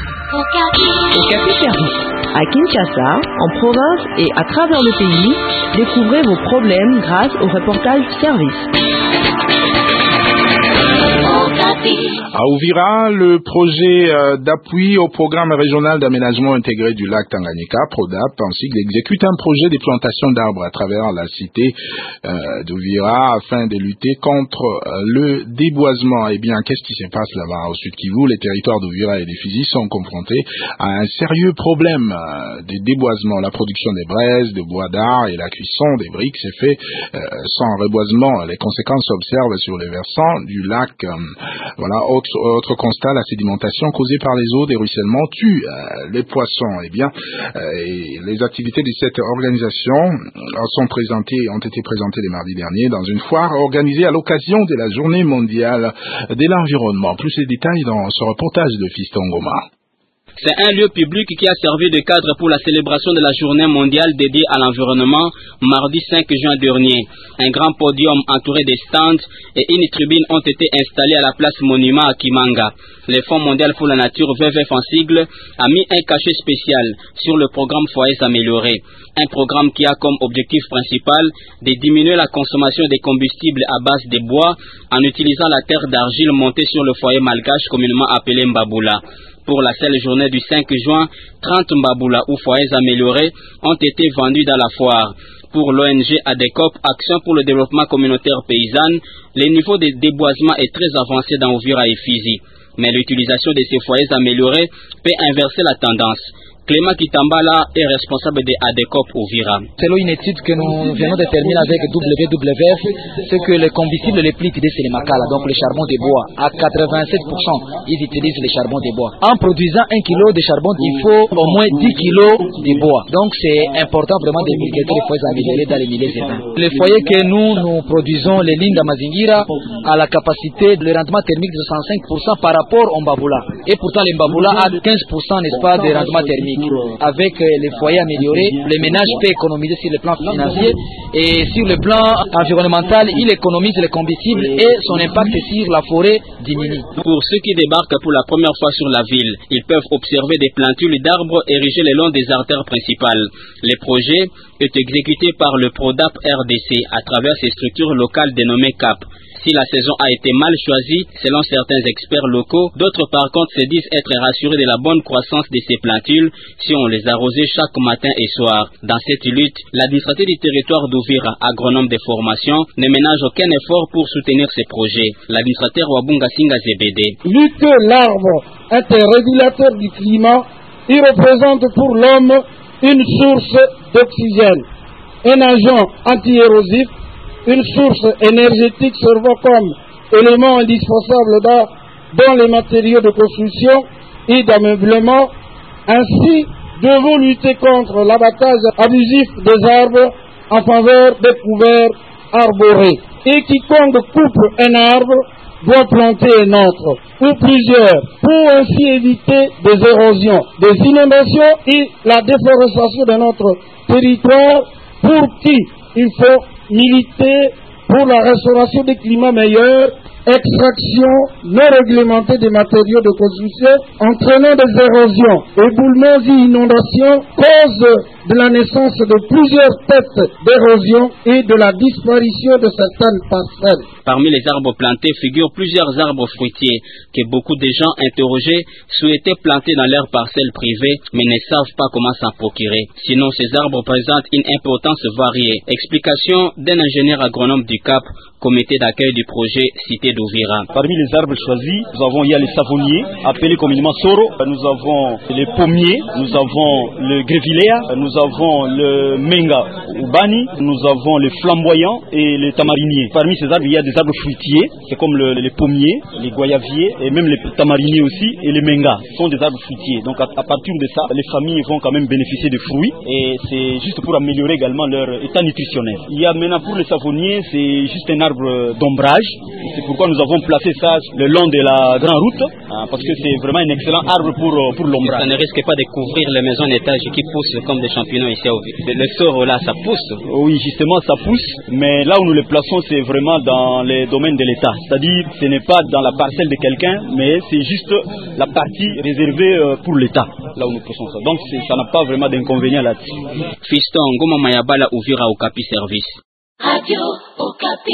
Okapi Service. À Kinshasa, en province et à travers le pays, découvrez vos problèmes grâce au reportage service. À Uvira, le projet d'appui au programme régional d'aménagement intégré du lac Tanganyika, PRODAP, en sigle, exécute un projet de plantation d'arbres à travers la cité d'Uvira afin de lutter contre le déboisement. Eh bien, qu'est-ce qui se passe là-bas au Sud Kivu? Les territoires d'Uvira et des Fizi sont confrontés à un sérieux problème de déboisement. La production des braises, de bois d'art et la cuisson des briques s'est fait sans reboisement. Les conséquences s'observent sur les versants du lac. Voilà, autre constat, la sédimentation causée par les eaux des ruissellements tue les poissons. Eh bien, les activités de cette organisation ont été présentées le mardi dernier dans une foire organisée à l'occasion de la Journée mondiale de l'environnement. Plus les détails dans ce reportage de Fiston Goma. C'est un lieu public qui a servi de cadre pour la célébration de la journée mondiale dédiée à l'environnement, mardi 5 juin dernier. Un grand podium entouré de stands et une tribune ont été installées à la place Monument à Kimanga. Le Fonds mondial pour la nature, WWF en sigle, a mis un cachet spécial sur le programme Foyers améliorés. Un programme qui a comme objectif principal de diminuer la consommation des combustibles à base de bois en utilisant la terre d'argile montée sur le foyer malgache communément appelé Mbaboula. Pour la seule journée du 5 juin, 30 Mbaboula ou foyers améliorés ont été vendus dans la foire. Pour l'ONG ADECOP, Action pour le développement communautaire paysanne, le niveau de déboisement est très avancé dans Uvira et Fizi. Mais l'utilisation de ces foyers améliorés peut inverser la tendance. Clément Kitambala est responsable de ADECOP Uvira. Selon une étude que nous venons de terminer avec WWF, c'est que le combustible le plus utilisé c'est le makala, donc le charbon de bois. À 87%, ils utilisent le charbon de bois. En produisant 1 kg de charbon, il faut au moins 10 kg de bois. Donc c'est important vraiment de multiplier les foyers améliorés dans les milliers éteints. Les foyers que nous produisons, les lignes d'Amazingira, a la capacité de rendement thermique de 65% par rapport au Mbaboula. Et pourtant le Mbaboula a 15%, n'est-ce pas, de rendement thermique. Avec les foyers améliorés, le ménage peut économiser sur le plan financier et sur le plan environnemental, il économise le combustible et son impact sur la forêt diminue. Pour ceux qui débarquent pour la première fois sur la ville, ils peuvent observer des plantules d'arbres érigées le long des artères principales. Le projet est exécuté par le PRODAP RDC à travers ses structures locales dénommées CAP. Si la saison a été mal choisie, selon certains experts locaux, d'autres par contre se disent être rassurés de la bonne croissance de ces plantules si on les arrosait chaque matin et soir. Dans cette lutte, l'administrateur du territoire d'Uvira, agronome de formation, ne ménage aucun effort pour soutenir ces projets. L'administrateur Wabunga Singa Zebede. Vu que l'arbre est un régulateur du climat, il représente pour l'homme une source d'oxygène, un agent anti-érosif, une source énergétique servant comme élément indispensable dans les matériaux de construction et d'ameublement. Ainsi, devons lutter contre l'abattage abusif des arbres en faveur des couverts arborés. Et quiconque coupe un arbre doit planter un autre, ou plusieurs, pour ainsi éviter des érosions, des inondations et la déforestation de notre territoire, pour qui il faut militer pour la restauration des climats meilleurs, extraction non réglementée des matériaux de construction, entraînant des érosions, éboulements et inondations, cause de la naissance de plusieurs têtes d'érosion et de la disparition de certaines parcelles. Parmi les arbres plantés figurent plusieurs arbres fruitiers que beaucoup de gens interrogés souhaitaient planter dans leurs parcelles privées mais ne savent pas comment s'en procurer. Sinon, ces arbres présentent une importance variée. Explication d'un ingénieur agronome du CAP, comité d'accueil du projet Cité d'Uvira. Parmi les arbres choisis, il y a les savonniers, appelés communément soro, nous avons les pommiers, nous avons le grévilléa, nous avons le menga ubani, nous avons les flamboyants et les tamariniers. Parmi ces arbres, il y a des arbres fruitiers, c'est comme les pommiers, les goyaviers et même les tamariniers aussi et les mengas. Ce sont des arbres fruitiers. Donc à partir de ça, les familles vont quand même bénéficier de fruits et c'est juste pour améliorer également leur état nutritionnel. Il y a maintenant pour les savonniers, c'est juste un arbre arbre d'ombrage. C'est pourquoi nous avons placé ça le long de la grande route, parce que c'est vraiment un excellent arbre pour l'ombrage. Ça ne risque pas de couvrir les maisons d'étage qui poussent comme des champignons ici à Uvira. Le sort là, ça pousse. Oui, justement, ça pousse, mais là où nous le plaçons, c'est vraiment dans les domaines de l'État. C'est-à-dire, ce n'est pas dans la parcelle de quelqu'un, mais c'est juste la partie réservée pour l'État, là où nous poussons ça. Donc, ça n'a pas vraiment d'inconvénient là-dessus. Fiston Ngoma Mayabala, Uvira Okapi Service. Radio Okapi.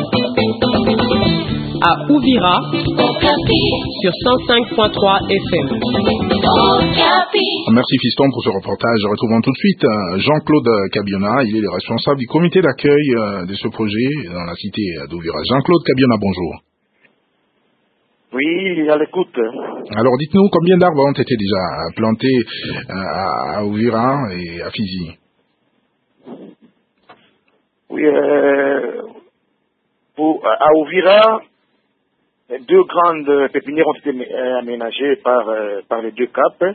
À Uvira, Okapi. sur 105.3 FM. Okapi. Merci Fiston pour ce reportage. Retrouvons tout de suite Jean-Claude Kabiona. Il est le responsable du comité d'accueil de ce projet dans la cité d'Uvira. Jean-Claude Kabiona, bonjour. Oui, à l'écoute. Alors dites-nous combien d'arbres ont été déjà plantés à Uvira et à Fizi? Oui, à Uvira, 2 grandes pépinières ont été aménagées par les 2 caps.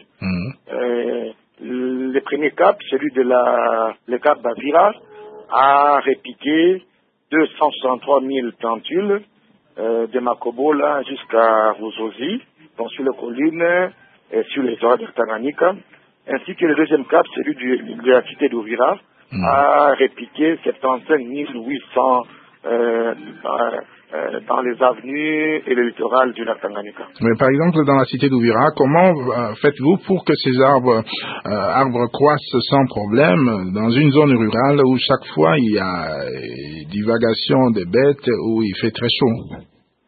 Le premier cap, celui de le cap Bavira, a répiqué 263 000 plantules de Makobo là jusqu'à Ruzozi, donc sur les collines et sur les zones de Tanganyika, ainsi que le deuxième cap, celui de la cité d'Uvira, a répiqué 75 800 dans les avenues et le littoral du lac Tanganyika. Mais par exemple, dans la cité d'Uvira, comment faites-vous pour que ces arbres croissent sans problème dans une zone rurale où chaque fois il y a divagation des bêtes, où il fait très chaud?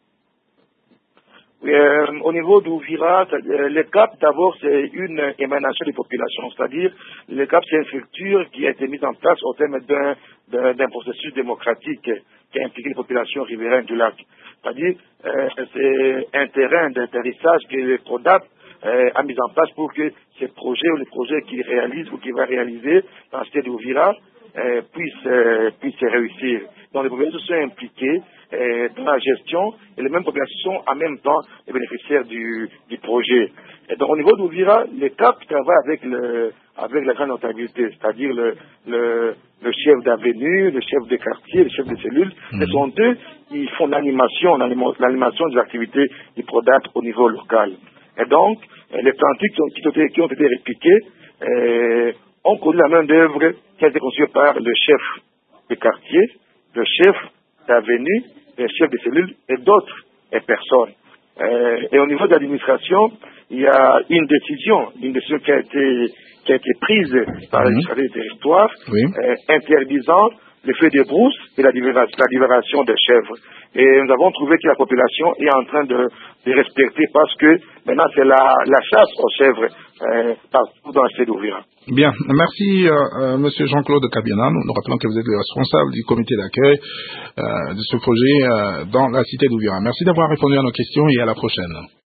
Oui, au niveau d'Uvira, le CAP, d'abord, c'est une émanation des populations. C'est-à-dire, le CAP, c'est une structure qui a été mise en place au terme d'un processus démocratique qui a impliqué les populations riveraines du lac. C'est-à-dire, c'est un terrain d'atterrissage que le PRODAP a mis en place pour que ces projets ou les projets qu'il réalise ou qu'il va réaliser dans la cité d'Uvira puissent réussir. Donc les populations sont impliquées dans la gestion et les mêmes populations sont en même temps les bénéficiaires du projet. Et donc au niveau d'Uvira, les CAP travaillent avec la grande notabilité, c'est-à-dire le chef d'avenue, le chef de quartier, le chef de cellule. Ce sont eux qui font l'animation des activités du PRODAP au niveau local. Et donc, les plantules qui ont été répliquées ont connu la main d'œuvre qui a été conçue par le chef de quartier, le chef d'avenue, le chef de cellule et d'autres personnes. Et au niveau de l'administration, il y a une décision qui a été prise par l'administration du territoire, interdisant le feu de brousse et la libération des chèvres. Et nous avons trouvé que la population est en train de respecter parce que maintenant c'est la chasse aux chèvres partout dans la cité d'Uvira. Bien, merci Monsieur Jean-Claude Kabiona. Nous rappelons que vous êtes le responsable du comité d'accueil de ce projet dans la cité d'Uvira. Merci d'avoir répondu à nos questions et à la prochaine.